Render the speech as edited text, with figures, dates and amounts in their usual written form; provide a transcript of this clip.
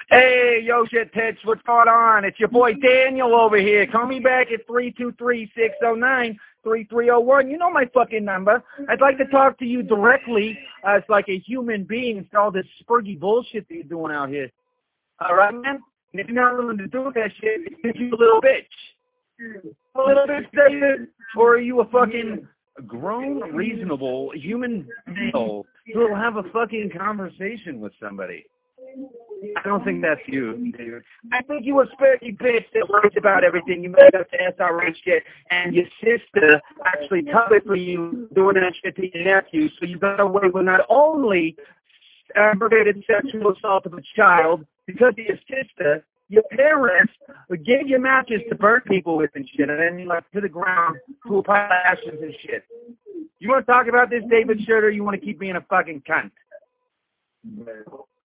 Hey, yo, shit tits, what's going on? It's your boy Daniel over here. Call me back at 323-609-3301. You know my fucking number. I'd like to talk to you directly as like a human being instead of all this spurgy bullshit that you're doing out here. All right, man? And if you're not willing to do that shit, it's because you a little bitch. A little bitch, David? Or are you a fucking grown, reasonable human male who will have a fucking conversation with somebody? I don't think that's you, dude. I think you a spurty bitch that worries about everything. You made up to SRH shit, and your sister actually covered for you doing that shit to your nephew, so you got away with not only aggravated sexual assault of a child, because of your sister, your parents gave you matches to burn people with and shit, and then you left to the ground to a pile of ashes and shit. You want to talk about this, David Schroeder, or you want to keep being a fucking cunt?